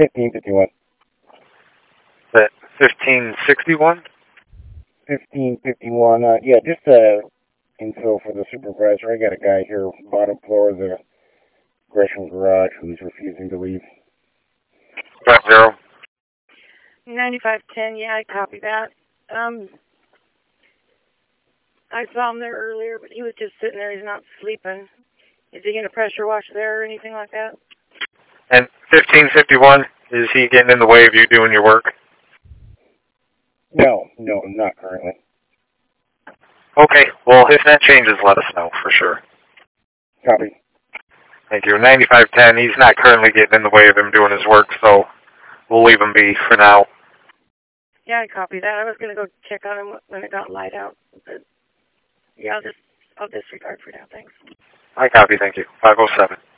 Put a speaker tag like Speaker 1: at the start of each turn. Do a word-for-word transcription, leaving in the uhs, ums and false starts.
Speaker 1: fifteen fifty-one.
Speaker 2: That fifteen sixty-one?
Speaker 1: fifteen fifty-one, uh, yeah, just, uh, info for the supervisor. I got a guy here, bottom floor of the Gresham garage, who's refusing to leave.
Speaker 2: Got zero.
Speaker 3: ninety-five ten, yeah, I copy that. Um, I saw him there earlier, but he was just sitting there. He's not sleeping. Is he going to pressure wash there or anything like that?
Speaker 2: And fifteen fifty-one, is he getting in the way of you doing your work?
Speaker 1: No, no, not currently.
Speaker 2: Okay, well, if that changes, let us know for sure.
Speaker 1: Copy.
Speaker 2: Thank you. ninety-five ten, he's not currently getting in the way of him doing his work, so we'll leave him be for now.
Speaker 3: Yeah, I copy that. I was going to go check on him when it got light out. But yeah, I'll just, I'll disregard for now. Thanks.
Speaker 2: I copy, thank you. five oh seven.